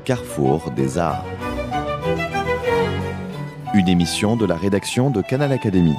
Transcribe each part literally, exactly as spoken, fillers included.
carrefour des arts. Une émission de la rédaction de Canal Académie.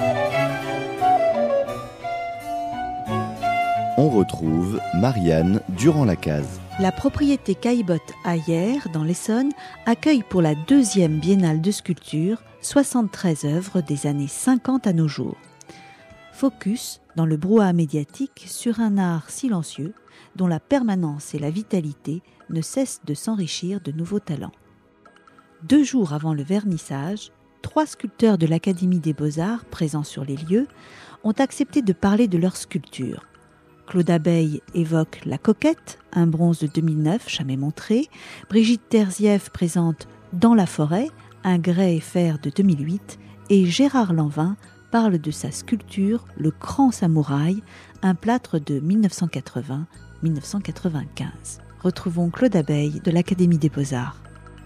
On retrouve Marianne Durand-Lacaze. La propriété Caillebotte à Hyères, dans l'Essonne, accueille pour la deuxième biennale de sculpture soixante-treize œuvres des années cinquante à nos jours. Focus, dans le brouhaha médiatique, sur un art silencieux dont la permanence et la vitalité ne cessent de s'enrichir de nouveaux talents. Deux jours avant le vernissage, trois sculpteurs de l'Académie des Beaux-Arts, présents sur les lieux, ont accepté de parler de leur sculpture. Claude Abeille évoque La Coquette, un bronze de deux mille neuf, jamais montré. Brigitte Terzieff présente Dans la forêt, un grès et fer de deux mille huit. Et Gérard Lanvin parle de sa sculpture Le Grand Samouraï, un plâtre de dix-neuf cent quatre-vingts à dix-neuf cent quatre-vingt-quinze. Retrouvons Claude Abeille de l'Académie des Beaux-Arts.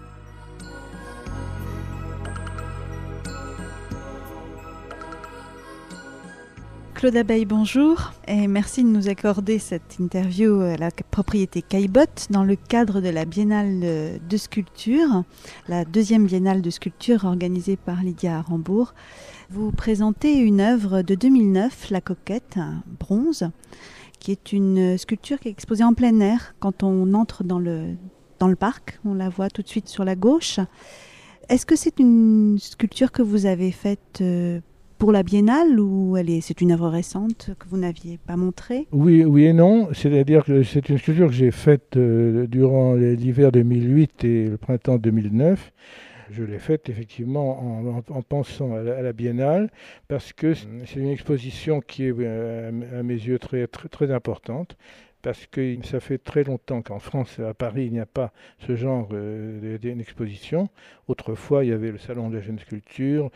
Claude Abeille, bonjour et merci de nous accorder cette interview à la propriété Caillebotte dans le cadre de la Biennale de sculpture, la deuxième Biennale de sculpture organisée par Lydia Arambourg. Vous présentez une œuvre de deux mille neuf, La Coquette, un bronze, qui est une sculpture qui est exposée en plein air quand on entre dans le, dans le parc. On la voit tout de suite sur la gauche. Est-ce que c'est une sculpture que vous avez faite euh, pour la Biennale ou elle est, c'est une œuvre récente que vous n'aviez pas montrée ? Oui, oui et non. C'est-à-dire que c'est une sculpture que j'ai faite euh, durant l'hiver deux mille huit et le printemps deux mille neuf. Je l'ai faite effectivement en, en, en pensant à la, à la Biennale parce que c'est une exposition qui est euh, à mes yeux très, très, très importante. Parce que ça fait très longtemps qu'en France, à Paris, il n'y a pas ce genre euh, d'exposition. Autrefois, il y avait le Salon de la jeune sculpture,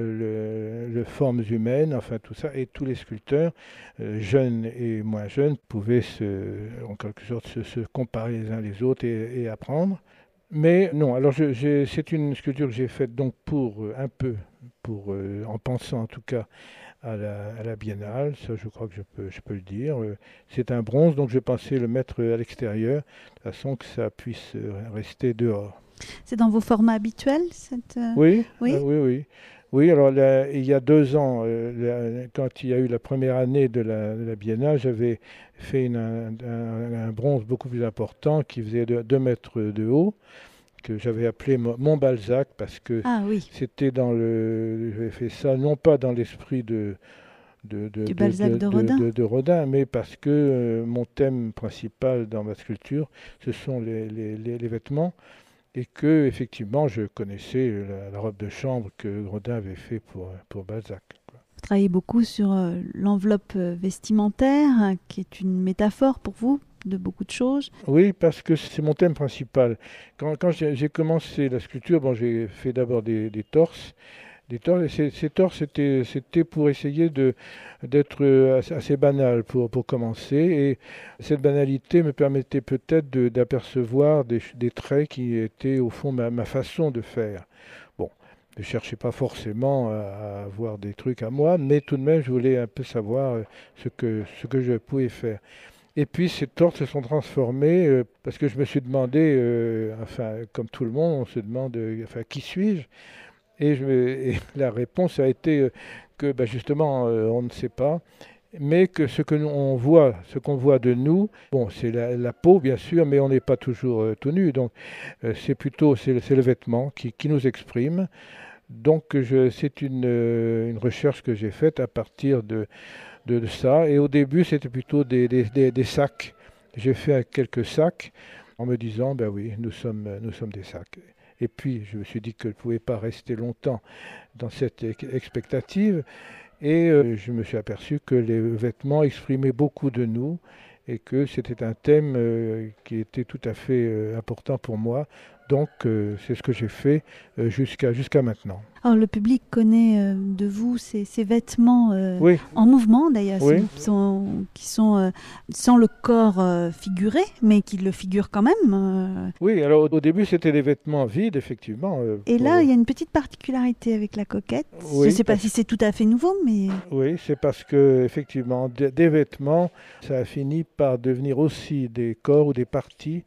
euh, le, le Formes humaines, enfin tout ça, et tous les sculpteurs, euh, jeunes et moins jeunes, pouvaient se, en quelque sorte se, se comparer les uns les autres et, et apprendre. Mais non, alors je, j'ai, c'est une sculpture que j'ai faite donc pour euh, un peu, pour, euh, en pensant en tout cas, À la, à la Biennale, ça je crois que je peux, je peux le dire. C'est un bronze, donc je pensais le mettre à l'extérieur, de façon que ça puisse rester dehors. C'est dans vos formats habituels cette... Oui, oui, euh, oui, oui. Oui, alors là, il y a deux ans, euh, là, quand il y a eu la première année de la, de la Biennale, j'avais fait une, un, un, un bronze beaucoup plus important qui faisait deux mètres de haut, que j'avais appelé Mon Balzac parce que ah, oui. c'était dans le... J'avais fait ça non pas dans l'esprit de... De, de, du de, Balzac de, de, Rodin. De, de, de Rodin, mais parce que euh, mon thème principal dans ma sculpture, ce sont les, les, les, les vêtements, et que effectivement je connaissais la, la robe de chambre que Rodin avait fait pour, pour Balzac. Quoi. Vous travaillez beaucoup sur euh, l'enveloppe vestimentaire, hein, qui est une métaphore pour vous de beaucoup de choses. Oui, parce que c'est mon thème principal. Quand, quand j'ai, j'ai commencé la sculpture, bon, j'ai fait d'abord des, des torses. Des torses et ces, ces torses, c'était, c'était pour essayer de, d'être assez, assez banal pour, pour commencer. Et cette banalité me permettait peut-être de, d'apercevoir des, des traits qui étaient au fond ma, ma façon de faire. Bon, je ne cherchais pas forcément à, à avoir des trucs à moi, mais tout de même, je voulais un peu savoir ce que, ce que je pouvais faire. Et puis ces torses se sont transformées euh, parce que je me suis demandé, euh, enfin comme tout le monde, on se demande, euh, enfin qui suis-je ? et, je, et la réponse a été euh, que bah, justement euh, on ne sait pas, mais que ce que nous, on voit, ce qu'on voit de nous, bon c'est la, la peau bien sûr, mais on n'est pas toujours euh, tout nu, donc euh, c'est plutôt c'est, c'est le vêtement qui, qui nous exprime. Donc je, c'est une, euh, une recherche que j'ai faite à partir de De, de ça. Et au début, c'était plutôt des, des, des, des sacs. J'ai fait quelques sacs en me disant, ben oui, nous sommes, nous sommes des sacs. Et puis, je me suis dit que je ne pouvais pas rester longtemps dans cette expectative. Et euh, je me suis aperçu que les vêtements exprimaient beaucoup de nous et que c'était un thème euh, qui était tout à fait euh, important pour moi. Donc, euh, c'est ce que j'ai fait euh, jusqu'à, jusqu'à maintenant. Alors, le public connaît euh, de vous ces, ces vêtements euh, oui. en mouvement, d'ailleurs, oui. sont, sont, qui sont euh, sans le corps euh, figuré, mais qui le figurent quand même. Euh. Oui, alors au début, c'était des vêtements vides, effectivement. Euh, Et pour... là, il y a une petite particularité avec la coquette. Oui, Je ne sais pas parce... si c'est tout à fait nouveau, mais... Oui, c'est parce que, effectivement, des, des vêtements, ça a fini par devenir aussi des corps ou des parties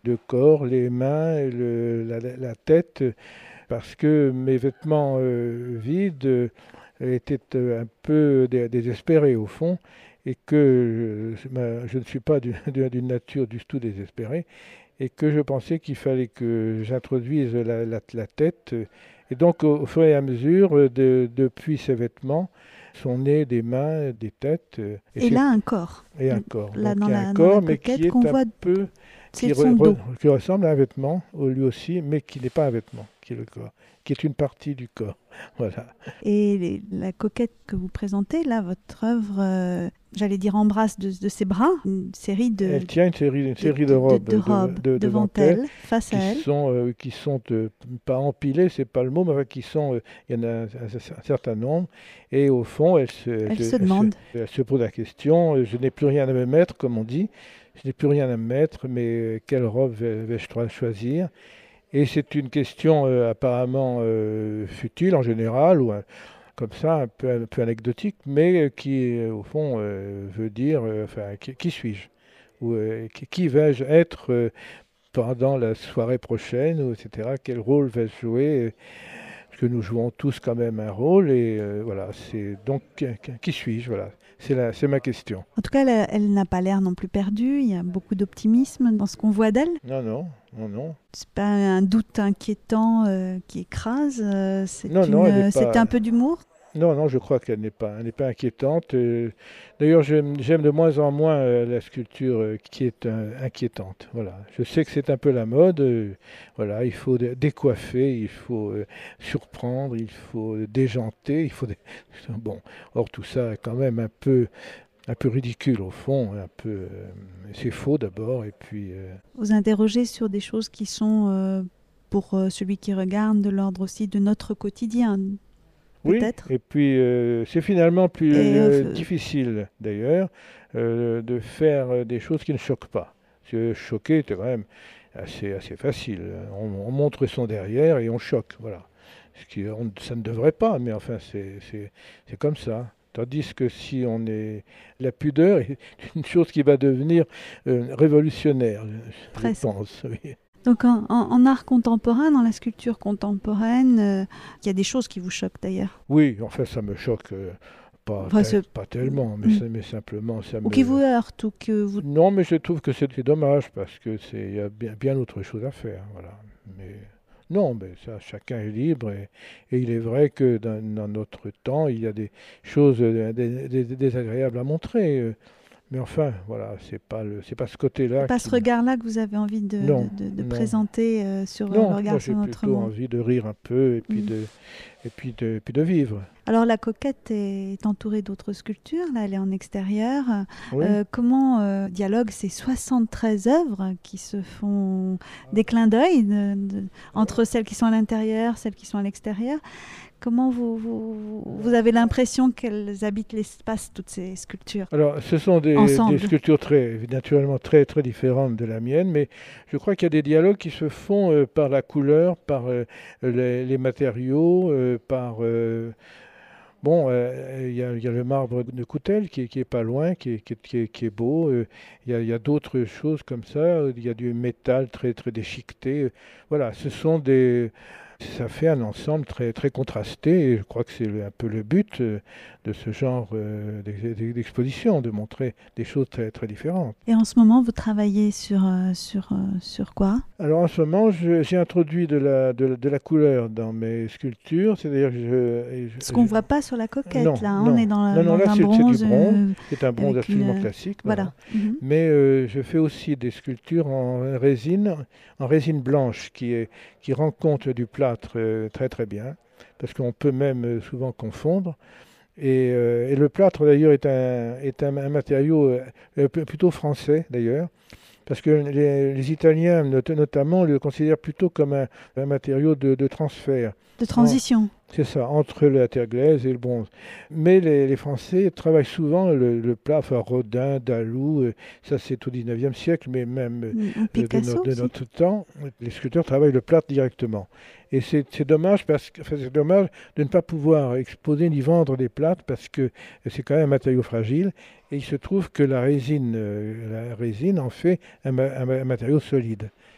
de corps, les mains, le, la, la tête, parce que mes vêtements euh, vides euh, étaient un peu désespérés au fond, et que je, je ne suis pas d'une nature du tout désespérée, et que je pensais qu'il fallait que j'introduise la, la, la tête. Et donc, au, au fur et à mesure, de, depuis ces vêtements, sont nées des mains, des têtes. Et, et là, un corps. Et un corps. Là, donc, dans il y a la, un corps, la mais qui est un voit, peu... Qui, re, re, qui ressemble à un vêtement, lui aussi, mais qui n'est pas un vêtement, qui est le corps, qui est une partie du corps. Voilà. Et les, la coquette que vous présentez, là, votre œuvre, euh, j'allais dire embrasse de, de ses bras, une série de... Elle tient une série, une série de, de robes, de, de, robes de, de, devant elle, face à elle. Qui sont, euh, qui sont euh, pas empilées, c'est pas le mot, mais enfin, qui sont, euh, il y en a un, un, un certain nombre. Et au fond, elle se, elle elle se demande. Elle se, elle se pose la question, je n'ai plus rien à me mettre, comme on dit. Je n'ai plus rien à me mettre, mais quelle robe vais-je choisir? Et c'est une question euh, apparemment euh, futile en général, ou un, comme ça, un peu, un peu anecdotique, mais qui, euh, au fond, euh, veut dire, euh, enfin, qui, qui suis-je? Ou euh, qui, qui vais-je être euh, pendant la soirée prochaine, ou et cetera. Quel rôle vais-je jouer? Parce que nous jouons tous quand même un rôle, et euh, voilà, c'est donc, qui suis-je? Voilà. C'est ma question. En tout cas, elle, elle n'a pas l'air non plus perdue. Il y a beaucoup d'optimisme dans ce qu'on voit d'elle. Non, non, non, non. C'est pas un doute inquiétant euh, qui écrase. Euh, c'est pas... un peu d'humour. Non, non, je crois qu'elle n'est pas, elle n'est pas inquiétante. Euh, D'ailleurs, j'aime de moins en moins euh, la sculpture euh, qui est euh, inquiétante. Voilà. Je sais que c'est un peu la mode. Euh, voilà, il faut décoiffer, il faut euh, surprendre, il faut déjanter, il faut. Dé... Bon, or tout ça est quand même un peu, un peu ridicule au fond, un peu. Euh, c'est faux d'abord, et puis. Euh... Vous interrogez sur des choses qui sont euh, pour euh, celui qui regarde de l'ordre aussi de notre quotidien. Oui, et puis euh, c'est finalement plus euh, euh, difficile d'ailleurs euh, de faire des choses qui ne choquent pas. Parce que choquer, c'est quand même assez, assez facile. On, on montre son derrière et on choque, voilà. Ce qui, on, ça ne devrait pas, mais enfin c'est comme ça. Tandis que si on est... La pudeur est une chose qui va devenir euh, révolutionnaire, je, je pense. Oui. Donc en, en, en art contemporain, dans la sculpture contemporaine, euh, il y a des choses qui vous choquent d'ailleurs. Oui, enfin ça me choque euh, pas, enfin, tel, pas tellement, mais, mmh. ça, mais simplement ça ou me... Ou qui vous heurte, ou que vous... Non, mais je trouve que c'est dommage, parce qu'il y a bien, bien autre chose à faire, voilà. Mais non, mais ça, chacun est libre, et, et il est vrai que dans, dans notre temps, il y a des choses euh, des, des, désagréables à montrer. Euh, Mais enfin, voilà, c'est pas le, c'est pas ce côté-là. C'est pas qui... ce regard-là que vous avez envie de, non, de, de non. présenter euh, sur non, le regard sur notre monde. Non, j'ai plutôt envie de rire un peu et puis, mmh. de, et puis, de, et puis de vivre. Alors la coquette est entourée d'autres sculptures, là elle est en extérieur. Oui. Euh, comment euh, dialogue ces soixante-treize œuvres qui se font des clins d'œil de, de, entre celles qui sont à l'intérieur, celles qui sont à l'extérieur? Comment vous, vous, vous avez l'impression qu'elles habitent l'espace, toutes ces sculptures? Alors, ce sont des, des sculptures très, naturellement très, très différentes de la mienne, mais je crois qu'il y a des dialogues qui se font euh, par la couleur, par euh, les, les matériaux, euh, par... Euh, bon, il euh, y, y a le marbre de Coutel qui, qui est pas loin, qui est, qui est, qui est, qui est beau. Il euh, y, y a d'autres choses comme ça. Il y a du métal très, très déchiqueté. Voilà, ce sont des... Ça fait un ensemble très, très contrasté, et je crois que c'est un peu le but de ce genre d'exposition, de montrer des choses très, très différentes. Et en ce moment, vous travaillez sur, euh, sur, euh, sur quoi? Alors en ce moment, j'ai introduit de la, de, la, de la couleur dans mes sculptures, c'est-à-dire que je... Ce qu'on ne voit pas sur la coquette, non, là, hein, non. on est dans, la, non, non, dans là, un c'est bronze. du bronze, euh, c'est un bronze absolument une... classique. Voilà. voilà. Mm-hmm. Mais euh, je fais aussi des sculptures en résine, en résine blanche, qui, est, qui rend compte du plâtre euh, très très bien, parce qu'on peut même euh, souvent confondre. Et, euh, et le plâtre d'ailleurs est, un, est un, un matériau euh, plutôt français d'ailleurs, parce que les, les Italiens not notamment le considèrent plutôt comme un, un matériau de, de transfert. De transition. C'est ça, entre la terre glaise et le bronze. Mais les, les Français travaillent souvent le, le plat, enfin Rodin, Dalou, euh, ça c'est au dix-neuvième siècle, mais même euh, de, no de notre temps, les sculpteurs travaillent le plâtre directement. Et c'est dommage, parce que, enfin, c'est dommage de ne pas pouvoir exposer ni vendre des plâtres, parce que c'est quand même un matériau fragile. Et il se trouve que la résine, euh, la résine en fait un, un, un matériau solide.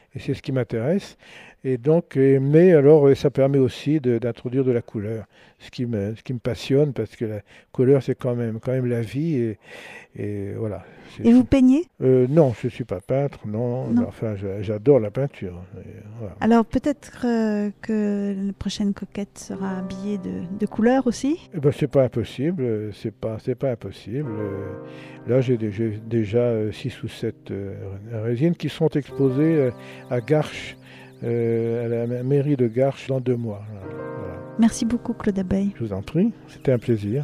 et c'est ce qui m'intéresse. Et donc, euh, mais alors, euh, ça permet aussi de- d'introduire de la couleur, ce qui me, ce qui me passionne, parce que la couleur, c'est quand même, quand même la vie, et, et voilà. C'est- Et vous peignez? Euh, non, je ne suis pas peintre, non, Non. enfin, je- j'adore la peinture. Et voilà. Alors peut-être euh, que la prochaine coquette sera habillée de, de couleurs aussi? Eh ben, c'est pas impossible, euh, c'est pas, c'est pas impossible. Euh, Là, j'ai dé- j'ai déjà euh, six ou sept euh, résines qui sont exposées euh, à Garches, euh, à la ma- mairie de Garches, dans deux mois. Voilà. Voilà. Merci beaucoup Claude Abeille. Je vous en prie, c'était un plaisir.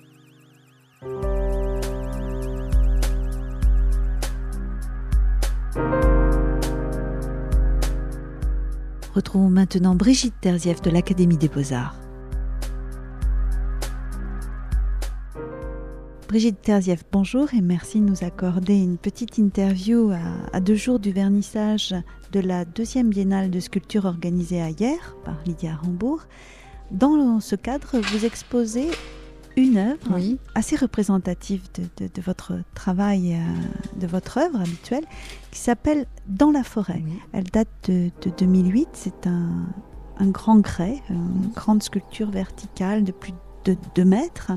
Retrouvons maintenant Brigitte Terzieff de l'Académie des Beaux-Arts. Brigitte Terzieff, bonjour et merci de nous accorder une petite interview à, à deux jours du vernissage de la deuxième biennale de sculpture organisée à Hyères par Lydia Rambourg. Dans ce cadre, vous exposez une œuvre Oui. assez représentative de, de- de votre travail, euh, de votre œuvre habituelle, qui s'appelle Dans la forêt. Oui. Elle date de, de deux mille huit, c'est un, un grand grès, une grande sculpture verticale de plus de deux mètres,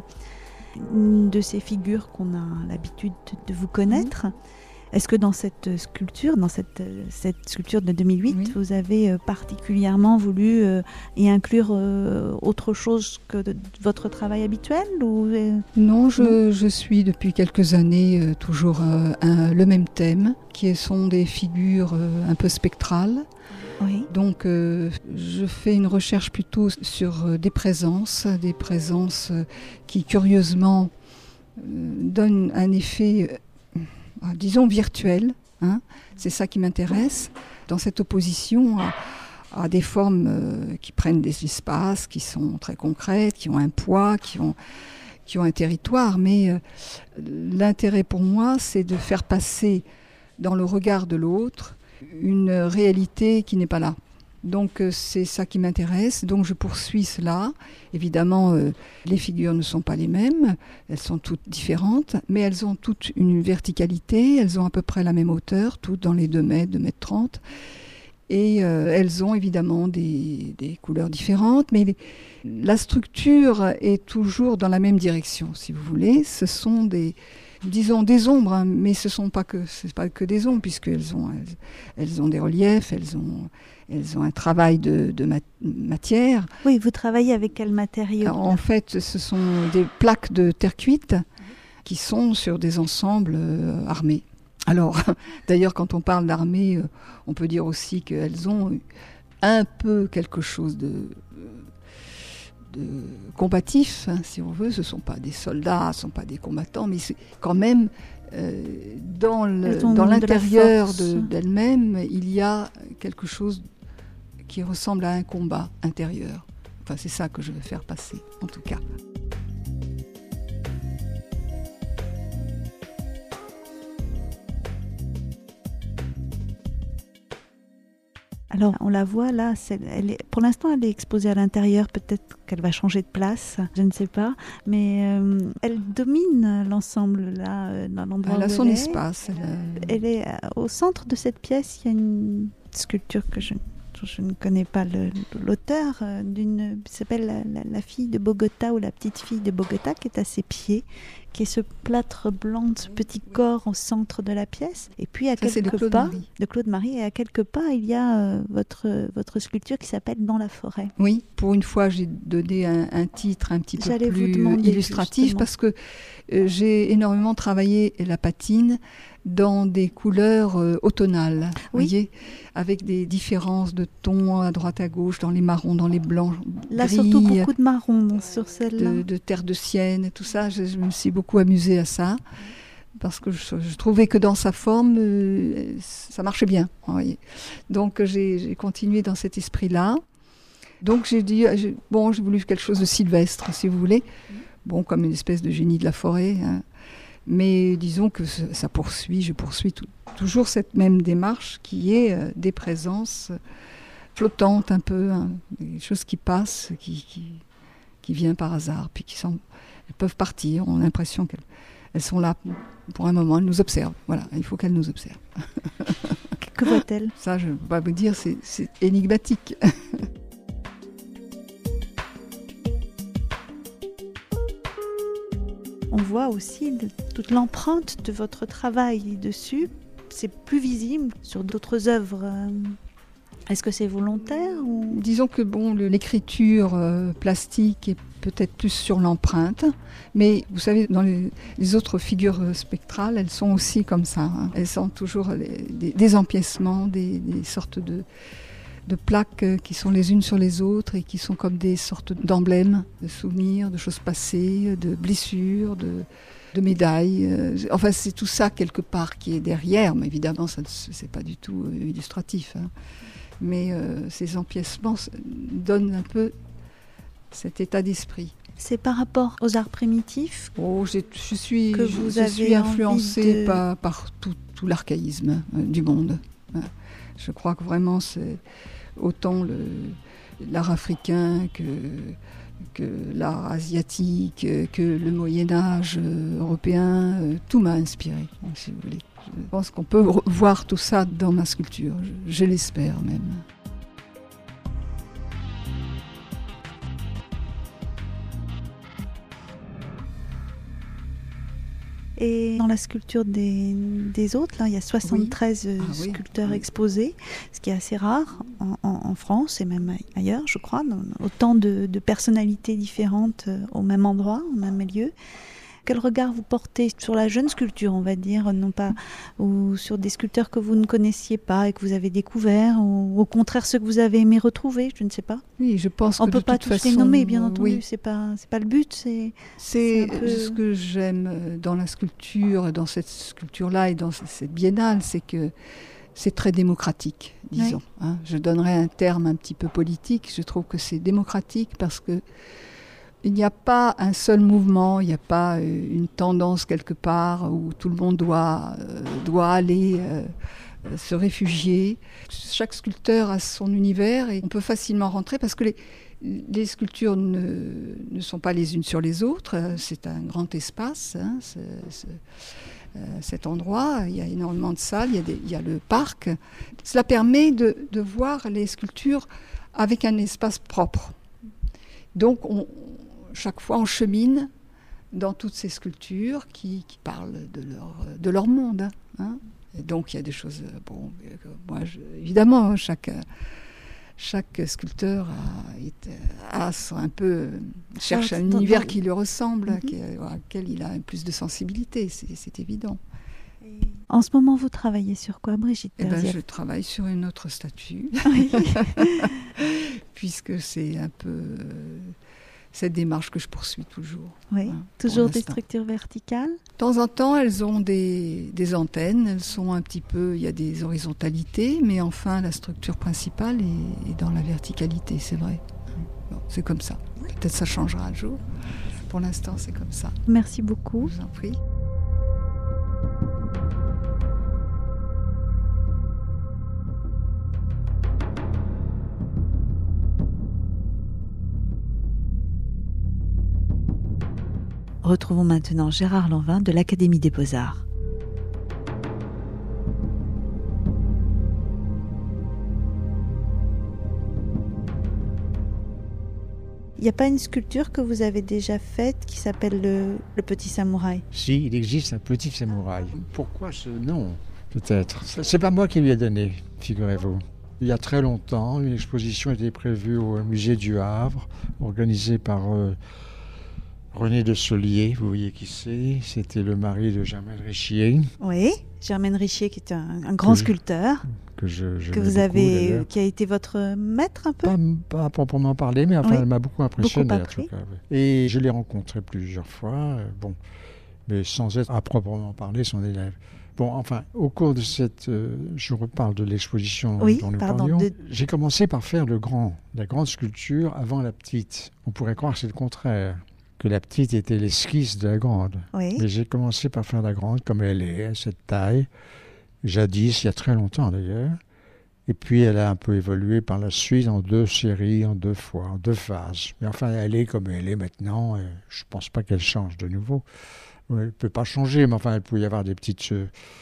une de ces figures qu'on a l'habitude de, de vous connaître. Est-ce que dans cette sculpture, dans cette, cette sculpture de deux mille huit, Oui. vous avez euh, particulièrement voulu euh, y inclure euh, autre chose que de, de votre travail habituel ou, euh, Non, je, je suis depuis quelques années euh, toujours euh, un- le même thème, qui sont des figures euh, un peu spectrales. Oui. Donc euh, je fais une recherche plutôt sur euh, des présences, des présences euh, qui curieusement euh, donnent un effet, euh, disons, virtuel. Hein. C'est ça qui m'intéresse, dans cette opposition à, à des formes euh, qui prennent des espaces, qui sont très concrètes, qui ont un poids, qui ont, qui ont un territoire. Mais euh, l'intérêt pour moi, c'est de faire passer dans le regard de l'autre une réalité qui n'est pas là. Donc euh, c'est ça qui m'intéresse, donc je poursuis cela. Évidemment, euh, les figures ne sont pas les mêmes, elles sont toutes différentes, mais elles ont toutes une verticalité, elles ont à peu près la même hauteur, toutes dans les deux mètres, deux mètres trente. Et euh, elles ont évidemment des, des couleurs différentes, mais les- la structure est toujours dans la même direction, si vous voulez. Ce sont des, disons, des ombres, hein, mais ce sont pas que, c'est pas que des ombres, puisqu'elles ont, elles, elles ont des reliefs, elles ont, elles ont un travail de, de mat- matière. Oui, vous travaillez avec quel matériau? En fait, ce sont des plaques de terre cuite qui sont sur des ensembles euh, armés. Alors, d'ailleurs, quand on parle d'armée, euh, on peut dire aussi qu'elles ont un peu quelque chose de, de combatif, hein, si on veut. Ce ne sont pas des soldats, ce ne sont pas des combattants, mais c'est quand même euh, dans, le, Elles ont dans de la l'intérieur force. de- d'elles-mêmes, il y a quelque chose qui ressemble à un combat intérieur. Enfin, c'est ça que je veux faire passer, en tout cas. Alors, on la voit là, c'est- elle est, pour l'instant, elle est exposée à l'intérieur. Peut-être qu'elle va changer de place, je ne sais pas. Mais euh, elle domine l'ensemble là, euh, dans l'endroit Elle a où son elle est. espace. Elle a- Elle est euh, au centre de cette pièce. Il y a une sculpture que je, je ne connais pas le- l'auteur, euh, d'une qui s'appelle la, la- la fille de Bogota ou la petite fille de Bogota, qui est à ses pieds, qui est ce plâtre blanc, ce petit corps au centre de la pièce. Et puis à Ça, c'est de quelques Claude pas, Marie. de Claude Marie, et à quelques pas, il y a euh, votre votre sculpture qui s'appelle Dans la forêt. Oui, pour une fois, j'ai donné un, un titre un petit peu J'allais vous plus demander, illustratif justement. parce que euh, j'ai énormément travaillé la patine dans des couleurs euh, automnales, Oui. voyez, avec des différences de tons à droite à gauche, dans les marrons, dans les blancs, Là, gris, surtout beaucoup de marron dans- sur celle-là. de, de terre de sienne, et tout ça. Je, je me suis beaucoup amusée à ça parce que je, je trouvais que dans sa forme, euh, ça marchait bien. Vous voyez. Donc j'ai j'ai continué dans cet esprit-là. Donc j'ai dit, euh, j'ai- bon, j'ai voulu quelque chose de sylvestre, si vous voulez. Bon, comme une espèce de génie de la forêt. Hein. Mais disons que ça ça poursuit, je poursuis tout- toujours cette même démarche qui est euh, des présences flottantes un peu, hein, des choses qui passent, qui, qui, qui viennent par hasard, puis qui sont, elles peuvent partir. On a l'impression qu'elles elles sont là pour un moment, elles nous observent. Voilà, il faut qu'elles nous observent. Que voit-elle? Ça, je ne peux pas vous dire, c'est, c'est énigmatique. On voit aussi de, toute l'empreinte de votre travail dessus. C'est plus visible sur d'autres œuvres. Est-ce que c'est volontaire ou... Disons que bon, le, l'écriture euh, plastique est peut-être plus sur l'empreinte, mais vous savez, dans les, les autres figures spectrales, elles sont aussi comme ça. Hein. Elles sont toujours les, des, des empiècements, des, des sortes de, de plaques qui sont les unes sur les autres et qui sont comme des sortes d'emblèmes, de souvenirs, de choses passées, de blessures, de, de médailles. Enfin, c'est tout ça quelque part qui est derrière, mais évidemment, ça, c'est pas du tout illustratif. Hein. Mais euh, ces empiècements donnent un peu cet état d'esprit. C'est par rapport aux arts primitifs oh, je, je suis, que je, vous je avez suis influencée de... par, par tout, tout l'archaïsme euh, du monde. Euh, je crois que vraiment c'est autant le, l'art africain que, que l'art asiatique, que le Moyen-Âge euh, européen. Euh, tout m'a inspiré, si vous voulez. Je pense qu'on peut voir tout ça dans ma sculpture, je, je l'espère même. Et dans la sculpture des, des autres, là, il y a soixante-treize oui. ah, sculpteurs oui. exposés, ce qui est assez rare en, en, en France et même ailleurs, je crois. Autant de, de personnalités différentes au même endroit, au même lieu. Quel regard vous portez sur la jeune sculpture, on va dire, non pas, ou sur des sculpteurs que vous ne connaissiez pas et que vous avez découverts, ou au contraire ceux que vous avez aimé retrouver, je ne sais pas. Oui, je pense on que peut de pas toute tous façon, les nommer, bien euh, entendu. Oui. C'est pas, c'est pas le but. C'est, c'est, c'est peu... ce que j'aime dans la sculpture, dans cette sculpture-là et dans cette biennale, c'est que c'est très démocratique, disons. Oui. Hein. Je donnerais un terme un petit peu politique. Je trouve que c'est démocratique parce que il n'y a pas un seul mouvement, il n'y a pas une tendance quelque part où tout le monde doit, euh, doit aller euh, se réfugier. Chaque sculpteur a son univers et on peut facilement rentrer parce que les, les sculptures ne, ne sont pas les unes sur les autres. C'est un grand espace, hein, c'est, c'est, euh, cet endroit. Il y a énormément de salles, il y a, des, il y a le parc. Cela permet de, de voir les sculptures avec un espace propre. Donc, on, chaque fois, on chemine dans toutes ces sculptures qui, qui parlent de leur, de leur monde. Hein. Et donc, il y a des choses... Bon, moi, je, évidemment, chaque, chaque sculpteur a, a un peu, cherche un dans, univers dans... qui lui ressemble, mm-hmm. qui, à lequel il a plus de sensibilité, c'est, c'est évident. En ce moment, vous travaillez sur quoi, Brigitte eh ben, Je travaille sur une autre statue, oui. Puisque c'est un peu... Euh, cette démarche que je poursuis toujours. Oui, hein, toujours des structures verticales ? De temps en temps, elles ont des, des antennes, elles sont un petit peu, il y a des horizontalités, mais enfin, la structure principale est, est dans la verticalité, c'est vrai. Bon, c'est comme ça. Peut-être ça changera un jour. Pour l'instant, c'est comme ça. Merci beaucoup. Je vous en prie. Retrouvons maintenant Gérard Lanvin de l'Académie des Beaux-Arts. Il n'y a pas une sculpture que vous avez déjà faite qui s'appelle le, le Petit Samouraï ? Si, il existe un Petit Samouraï. Pourquoi ce nom ? Peut-être. C'est pas moi qui lui ai donné, figurez-vous. Il y a très longtemps, une exposition était prévue au musée du Havre, organisée par... Euh, René de Solier, vous voyez qui c'est, c'était le mari de Germaine Richier. Oui, Germaine Richier qui est un, un grand que sculpteur. Je, que je, je que vous avez, beaucoup, qui a été votre maître un peu. Pas, pas à proprement parler, mais enfin, oui. Elle m'a beaucoup impressionné beaucoup en tout cas. Oui. Et je l'ai rencontré plusieurs fois, euh, bon, mais sans être à proprement parler son élève. Bon, enfin, au cours de cette, euh, je reparle de l'exposition oui, dont nous pardon, parlions. De... J'ai commencé par faire le grand, la grande sculpture avant la petite. On pourrait croire que c'est le contraire. Que la petite était l'esquisse de la grande. Oui. Mais j'ai commencé par faire la grande comme elle est, à cette taille, jadis, il y a très longtemps d'ailleurs. Et puis elle a un peu évolué par la suite en deux séries, en deux fois, en deux phases. Mais enfin, elle est comme elle est maintenant, et je ne pense pas qu'elle change de nouveau. Elle ne peut pas changer, mais enfin, il peut y avoir des petites... Euh,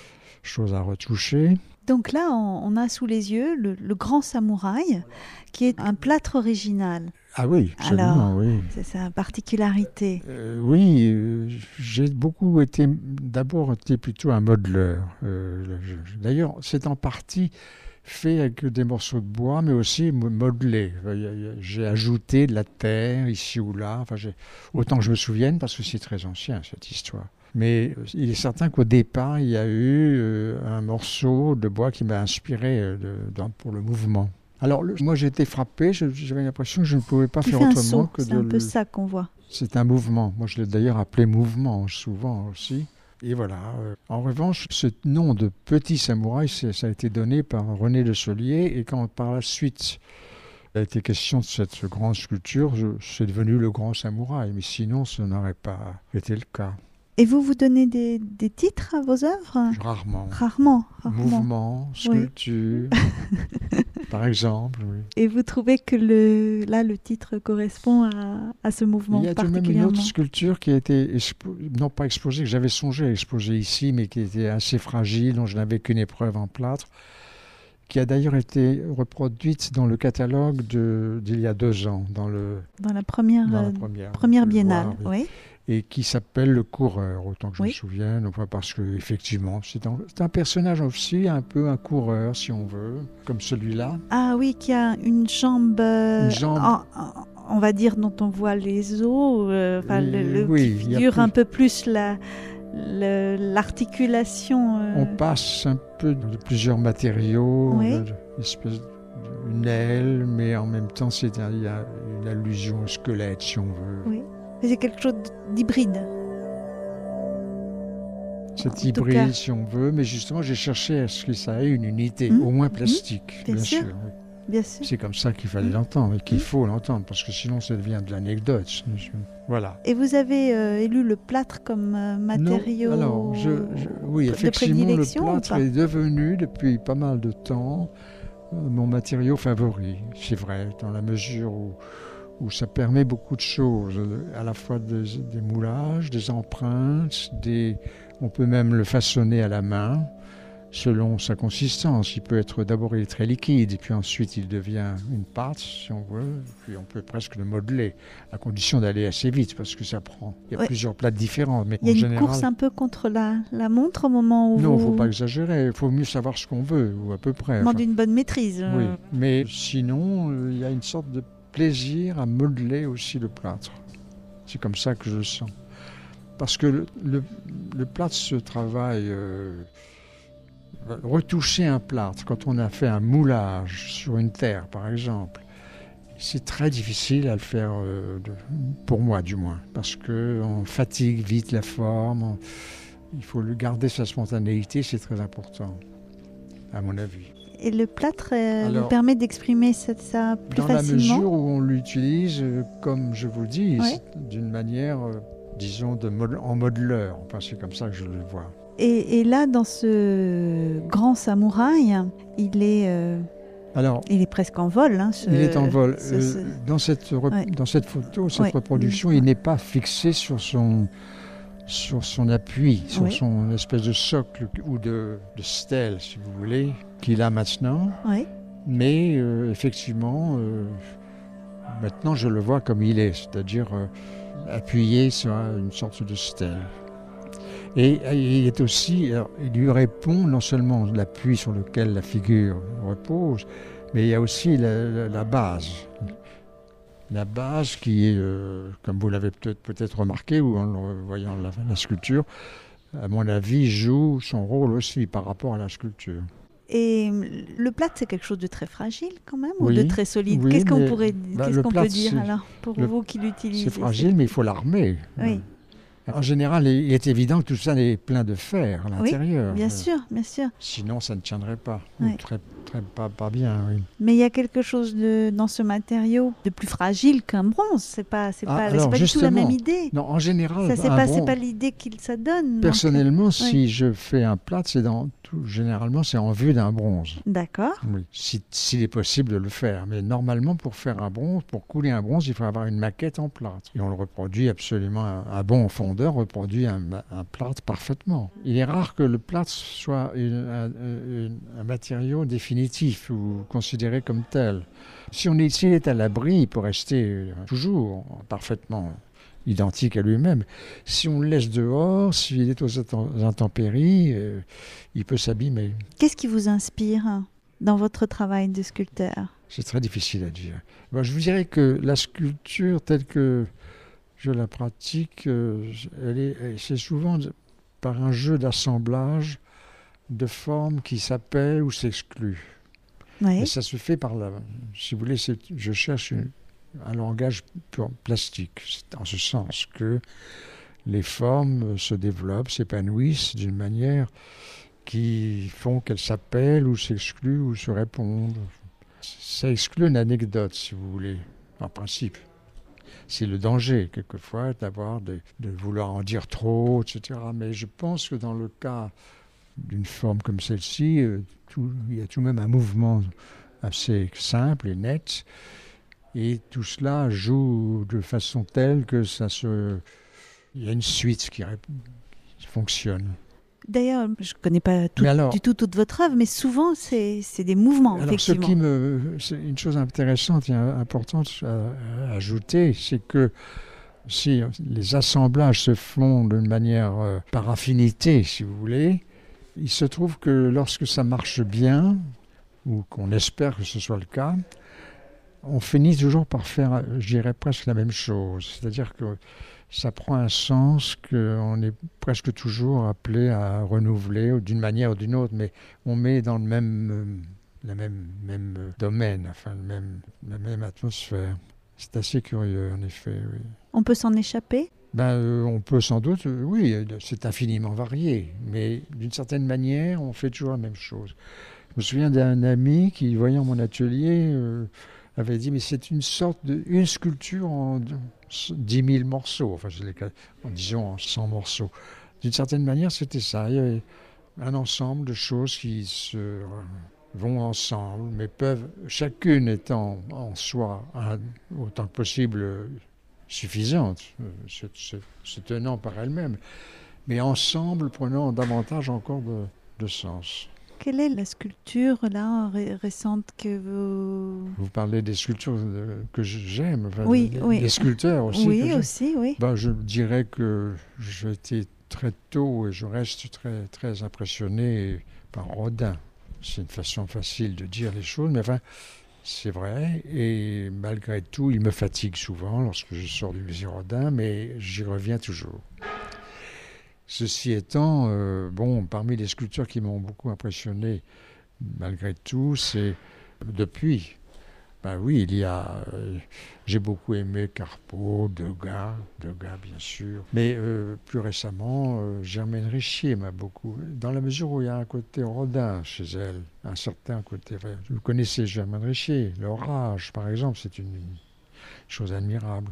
choses à retoucher. Donc là, on, on a sous les yeux le, le grand samouraï, qui est un plâtre original. Ah oui, absolument, Alors, oui. c'est sa particularité. Euh, oui, euh, j'ai beaucoup été, d'abord été plutôt un modeleur. Euh, je- d'ailleurs, c'est en partie fait avec des morceaux de bois, mais aussi mo- modelé. Euh, y a- y a- J'ai ajouté de la terre ici ou là, enfin, j'ai- autant que je me souvienne, parce que c'est très ancien cette histoire. Mais euh, il est certain qu'au départ, il y a eu euh, un morceau de bois qui m'a inspiré euh, de- dans- pour le mouvement. Alors, le- moi, j'ai été frappé, je- j'avais l'impression que je ne pouvais pas Il faire fait un autrement saut, que c'est de un peu le- ça qu'on voit. c'est un mouvement. Moi, je l'ai d'ailleurs appelé mouvement souvent aussi. Et voilà. euh, En revanche, ce nom de petit samouraï, c'est- ça a été donné par René Le Solier. Et quand par la suite, il a été question de cette grande sculpture, je- c'est devenu le grand samouraï. Mais sinon, ce n'aurait pas été le cas. Et vous, vous donnez des, des titres à vos œuvres? Rarement. Rarement, rarement. Mouvement, sculpture, par exemple. Oui. Et vous trouvez que le, là, le titre correspond à, à ce mouvement Il y a tout de même une particulièrement? autre sculpture qui a été, expo- non pas exposée, que j'avais songé à exposer ici, mais qui était assez fragile, dont je n'avais qu'une épreuve en plâtre, qui a d'ailleurs été reproduite dans le catalogue de- d'il y a deux ans, dans, le, Dans la première, dans la euh, première, première on peut le biennale, voir, oui. oui. Et qui s'appelle Le Coureur, autant que je Oui. me souvienne, enfin, parce qu'effectivement, c'est un, c'est un personnage aussi, un peu un coureur, si on veut, comme celui-là. Ah oui, qui a une jambe, euh, Une jambe. en- en- on va dire, dont on voit les os, euh, enfin, Oui, le, le- oui, qui il y a figure plus- un peu plus la, le- l'articulation. euh, On passe un peu de plusieurs matériaux, Oui. de- de- une espèce d'une aile, mais en même temps, c'est un- il y a une allusion au squelette, si on veut. Oui. Mais c'est quelque chose d'hybride. En C'est tout hybride, cas. si on veut, mais justement, j'ai cherché à ce que ça ait une unité, Mhm, au moins mhm, plastique, bien bien, sûr. sûr. oui. Bien sûr. C'est comme ça qu'il fallait Mhm. l'entendre, et qu'il Mhm. faut l'entendre, parce que sinon, ça devient de l'anecdote. Voilà. Et vous avez euh, élu le plâtre comme euh, matériau Non, alors, je, je- oui, de effectivement, le prédilection ou plâtre pas est devenu, depuis pas mal de temps, euh, mon matériau favori. C'est vrai, dans la mesure où, où ça permet beaucoup de choses, euh, à la fois des, des moulages, des empreintes, des, on peut même le façonner à la main, selon sa consistance. Il peut être, d'abord, il est très liquide, et puis ensuite, il devient une pâte, si on veut, puis on peut presque le modeler, à condition d'aller assez vite, parce que ça prend. Il y a Ouais. plusieurs plates différentes, mais Il y a en une général... course un peu contre la, la montre au moment où Non, il ne vous faut pas exagérer, il faut mieux savoir ce qu'on veut, ou à peu près. enfin. demandez une bonne maîtrise. euh. Oui, mais sinon, euh, il y a une sorte de plaisir à modeler aussi le plâtre. C'est comme ça que je le sens. Parce que le, le, le plâtre se travaille... euh, retoucher un plâtre, quand on a fait un moulage sur une terre, par exemple, c'est très difficile à le faire, euh, de- pour moi du moins, parce qu'on fatigue vite la forme, on- il faut le garder sa spontanéité, c'est très important, à mon avis. Et le plâtre euh, Alors, vous permet d'exprimer ça, ça plus Dans la facilement. mesure où on l'utilise, euh, comme je vous dis, Ouais. c'est d'une manière, euh, disons, de mod- en modeleur, enfin, c'est comme ça que je le vois. Et, et là, dans ce grand samouraï, il est, euh, Alors, il est presque en vol. hein, ce- il est en vol. ce- Euh, ce- dans, cette rep- Ouais. dans cette photo, cette Ouais. reproduction, Mm. il n'est pas fixé sur son, sur son appui, sur Ouais. son espèce de socle ou de, de stèle, si vous voulez, qu'il a maintenant. Ouais. Mais euh, effectivement, euh, maintenant je le vois comme il est, c'est-à-dire euh, appuyé sur un- une sorte de stèle. Et, et il est aussi, alors, il lui répond non seulement l'appui sur lequel la figure repose, mais il y a aussi la, la- la base. La base qui est, euh, comme vous l'avez peut-être peut-être remarqué, ou en le- voyant la, la sculpture, à mon avis, joue son rôle aussi par rapport à la sculpture. Et le plâtre, c'est quelque chose de très fragile quand même, ou Oui, de très solide. oui, Qu'est-ce qu'on mais, pourrait, bah, qu'est-ce le qu'on peut plâtre, dire c'est- alors pour le- vous qui l'utilisez? C'est fragile, mais il faut l'armer. Oui. En général, il est évident que tout ça est plein de fer à Oui, l'intérieur. Bien Euh, sûr, bien sûr. Sinon, ça ne tiendrait pas. Oui. Ou très très pas, pas bien, oui. Mais il y a quelque chose de, dans ce matériau de plus fragile qu'un bronze. C'est pas, c'est Ah, pas, alors, c'est pas du tout la justement, même idée. Non, en général, Ça, c'est un pas, bron- c'est pas l'idée qu'il ça donne. personnellement, donc, si oui. je fais un plâtre, c'est dans tout, généralement, c'est en vue d'un bronze. D'accord. Oui, si- s'il est possible de le faire. Mais normalement, pour faire un bronze, pour couler un bronze, il faut avoir une maquette en plâtre. Et on le reproduit absolument. Un, un bon fondeur reproduit un, un plâtre parfaitement. Il est rare que le plâtre soit une, un, une, un matériau définitif ou considéré comme tel. Si on est, s'il est à l'abri, il peut rester toujours parfaitement identique à lui-même. Si on le laisse dehors, s'il est aux intempéries, euh, il peut s'abîmer. Qu'est-ce qui vous inspire dans votre travail de sculpteur? C'est très difficile à dire. Bon, je vous dirais que la sculpture telle que je la pratique, euh, elle est, c'est souvent par un jeu d'assemblage de formes qui s'appellent ou s'excluent. Oui. Et ça se fait par la... Si vous voulez, c'est, je cherche une, un langage pur, plastique, c'est en ce sens que les formes se développent, s'épanouissent d'une manière qui font qu'elles s'appellent ou s'excluent ou se répondent. Ça exclut une anecdote, si vous voulez, en principe. C'est le danger, quelquefois, d'avoir de, de vouloir en dire trop, et cetera. Mais je pense que dans le cas d'une forme comme celle-ci, euh, tout, il y a tout de même un mouvement assez simple et net. Et tout cela joue de façon telle que ça se... Il y a une suite qui, ré... qui fonctionne. D'ailleurs, je ne connais pas tout, alors, du tout toute votre œuvre, mais souvent, c'est, c'est des mouvements, alors effectivement. Ce qui me, c'est une chose intéressante et importante à, à ajouter, c'est que si les assemblages se font d'une manière euh, par affinité, si vous voulez, il se trouve que lorsque ça marche bien, ou qu'on espère que ce soit le cas, on finit toujours par faire, je dirais, presque la même chose. C'est-à-dire que ça prend un sens qu'on est presque toujours appelé à renouveler d'une manière ou d'une autre, mais on met dans le même, le même, même domaine, enfin, le même, la même atmosphère. C'est assez curieux, en effet, oui. On peut s'en échapper? Ben, euh, on peut sans doute, euh, oui, c'est infiniment varié, mais d'une certaine manière, on fait toujours la même chose. Je me souviens d'un ami qui, voyant mon atelier, euh, avait dit, mais c'est une sorte de, une sculpture en dix mille morceaux, enfin, je l'ai, en disant en cent morceaux. D'une certaine manière, c'était ça. Il y avait un ensemble de choses qui se vont ensemble, mais peuvent, chacune étant en soi, un, autant que possible, suffisante, se, se, se tenant par elle-même, mais ensemble prenant davantage encore de, de sens. Quelle est la sculpture là ré- récente que vous... Vous parlez des sculptures de, que j'aime, enfin, oui, des, oui. des sculpteurs aussi. Oui, que j'aime. aussi, oui. Ben, je dirais que j'étais très tôt et je reste très, très impressionné par Rodin. C'est une façon facile de dire les choses, mais enfin, c'est vrai. Et malgré tout, il me fatigue souvent lorsque je sors du musée Rodin, mais j'y reviens toujours. Ceci étant, euh, bon, parmi les sculptures qui m'ont beaucoup impressionné, malgré tout, c'est depuis. Ben oui, il y a. Euh, j'ai beaucoup aimé Carpeaux, Degas, Degas bien sûr. Mais euh, plus récemment, euh, Germaine Richier m'a beaucoup. Dans la mesure où il y a un côté Rodin chez elle, un certain côté. Enfin, vous connaissez Germaine Richier, L'Orage, par exemple, c'est une, une chose admirable.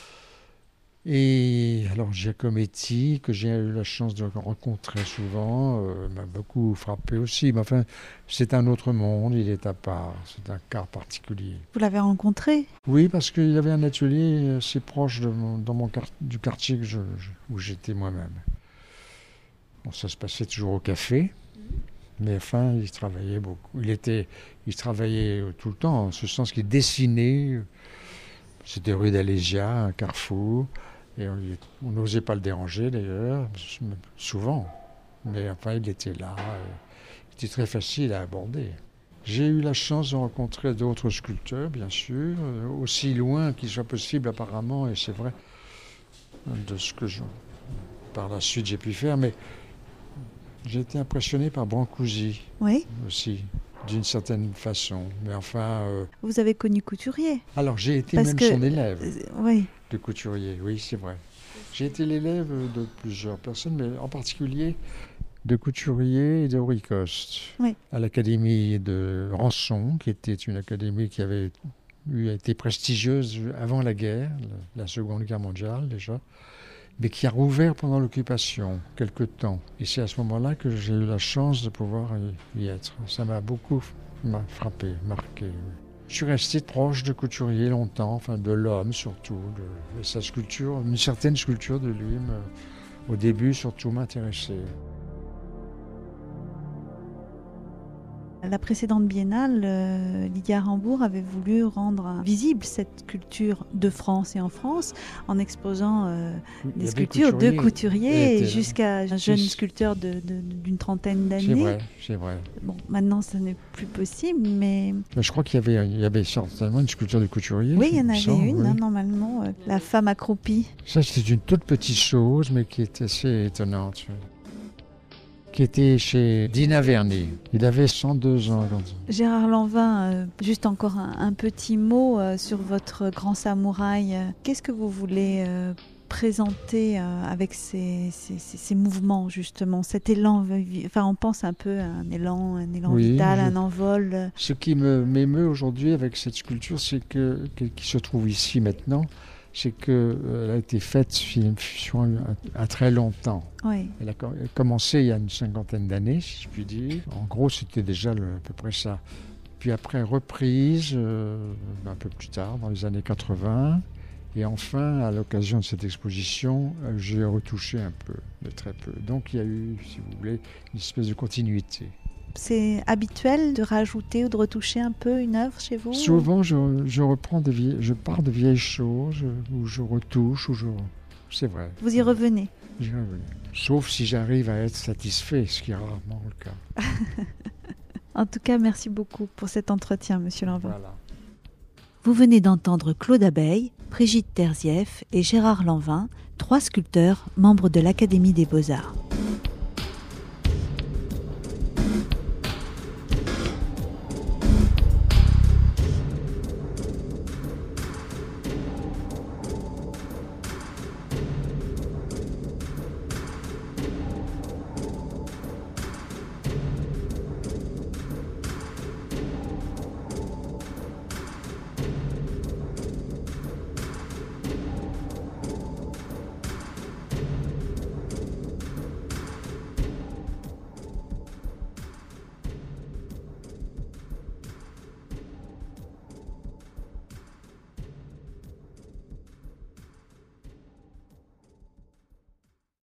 Et alors Giacometti, que j'ai eu la chance de rencontrer souvent, euh, m'a beaucoup frappé aussi. Mais enfin, c'est un autre monde, il est à part, c'est un cas particulier. Vous l'avez rencontré? Oui, parce qu'il y avait un atelier assez proche de mon, dans mon quart- du quartier que je, je, où j'étais moi-même. Bon, ça se passait toujours au café, mais enfin, il travaillait beaucoup. Il, était, il travaillait tout le temps, en ce sens qu'il dessinait. C'était rue d'Alésia, un carrefour. Et on n'osait pas le déranger d'ailleurs, souvent. Mais enfin, il était là. Il était très facile à aborder. J'ai eu la chance de rencontrer d'autres sculpteurs, bien sûr, aussi loin qu'il soit possible apparemment, et c'est vrai, de ce que je, par la suite j'ai pu faire. Mais j'ai été impressionné par Brancusi Oui. aussi, d'une certaine façon. Mais enfin... Euh... Vous avez connu Couturier? Alors j'ai été Parce même que... son élève. Euh, oui. De Couturier, oui, c'est vrai. J'ai été l'élève de plusieurs personnes, mais en particulier de Couturier et de Ricoste, Oui. à l'académie de Rançon, qui était une académie qui avait eu, été prestigieuse avant la guerre, la Seconde Guerre mondiale déjà, mais qui a rouvert pendant l'occupation, quelque temps. Et c'est à ce moment-là que j'ai eu la chance de pouvoir y, y être. Ça m'a beaucoup m'a frappé, marqué. Je suis resté proche de Couturier longtemps, enfin de l'homme surtout, de, de sa sculpture, une certaine sculpture de lui, me, au début surtout m'intéressait. La précédente biennale, euh, Lydia Rambourg avait voulu rendre visible cette culture de France et en France en exposant euh, des sculptures de couturiers jusqu'à un jeune sculpteur de, de, d'une trentaine d'années. C'est vrai, c'est vrai. Bon, maintenant, ça n'est plus possible, mais... mais je crois qu'il y avait, il y avait certainement une sculpture de couturier. Oui, il y en avait semble, une, oui. hein, normalement, euh, la femme accroupie. Ça, c'était une toute petite chose, mais qui était assez étonnante. Qui était chez Dina Vernet. Il avait cent deux ans. Quand... Gérard Lanvin, euh, juste encore un, un petit mot euh, sur votre grand samouraï. Qu'est-ce que vous voulez euh, présenter euh, avec ces, ces, ces, ces mouvements, justement, cet élan, enfin on pense un peu à un élan, un élan oui, vital, je... un envol. Ce qui me, m'émeut aujourd'hui avec cette sculpture, c'est que, que, qui se trouve ici maintenant, c'est qu'elle euh, a été faite sur un, à, à très longtemps. Oui. Elle a commencé il y a une cinquantaine d'années, si je puis dire. En gros, c'était déjà le, à peu près ça. Puis après, reprise, euh, un peu plus tard, dans les années quatre-vingts. Et enfin, à l'occasion de cette exposition, euh, j'ai retouché un peu, de très peu. Donc il y a eu, si vous voulez, une espèce de continuité. C'est habituel de rajouter ou de retoucher un peu une œuvre chez vous? Souvent, je, je reprends des vieilles, je pars de vieilles choses, ou je retouche, ou je... C'est vrai. Vous y revenez? J'y reviens. Sauf si j'arrive à être satisfait, ce qui est rarement le cas. En tout cas, merci beaucoup pour cet entretien, Monsieur Lanvin. Voilà. Vous venez d'entendre Claude Abeille, Brigitte Terzieff et Gérard Lanvin, trois sculpteurs membres de l'Académie des Beaux-Arts.